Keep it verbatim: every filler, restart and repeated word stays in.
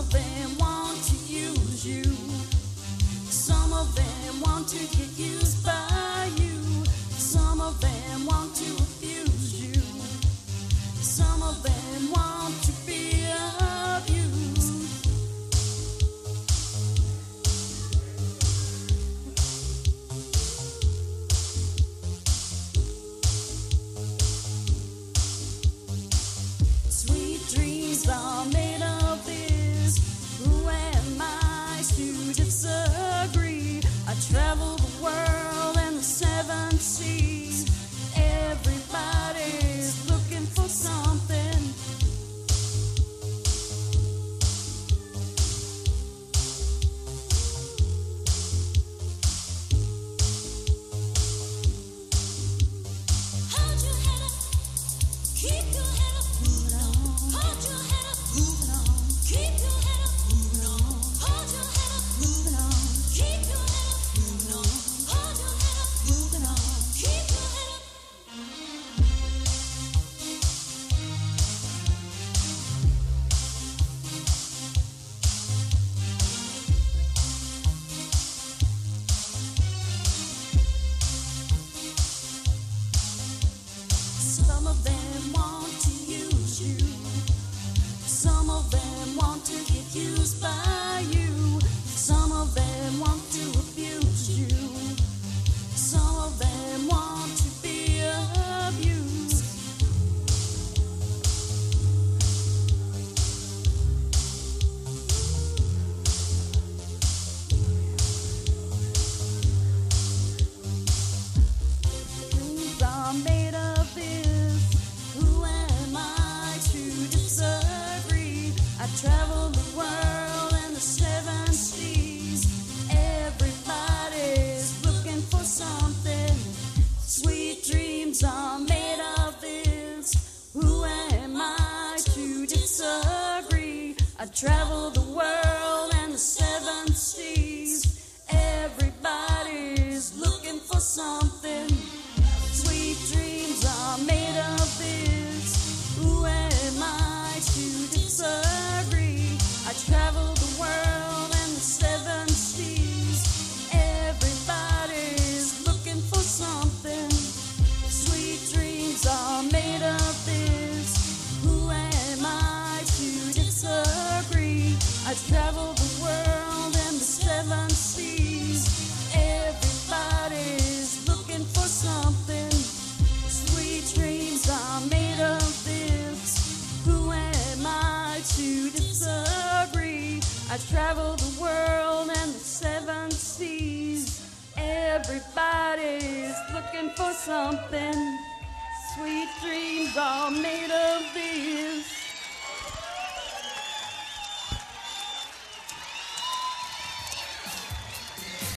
of them want to use you. Some of them want to get used by you. Some of them want to abuse you. Some of them want to be abused. Sweet dreams are made of this. Who am I to disagree? I travel the world and the seven seas. Everybody's looking for something. Hold your head up, keep your head up, moving on. Hold your head up, moving on. Keep your head up, moving on. Hold your head up, moving on. Keep your head up, moving on. Hold your head up, moving on. Keep your head up. Some of them want to use you. Some of them want to get used by you. Some of them want to abuse you. Some of them want to be abused. Dreams are made of this. Who am I to disagree? I travel the world and the seven seas. Everybody's looking for something. Sweet dreams are made of this. Who am I to disagree? I travel the world and the seven seas. Everybody's looking for something. Sweet dreams are made of this. Who am I to disagree? I travel the world and the seven seas. Everybody's looking for something. Sweet dreams are made of this. Who am I to disagree? I travel the world and the seven seas. Everybody's looking for something. Sweet dreams are made of this. Who am I to disagree? I travel the world and the seven seas. Everybody's looking for something. Sweet dreams are made of this.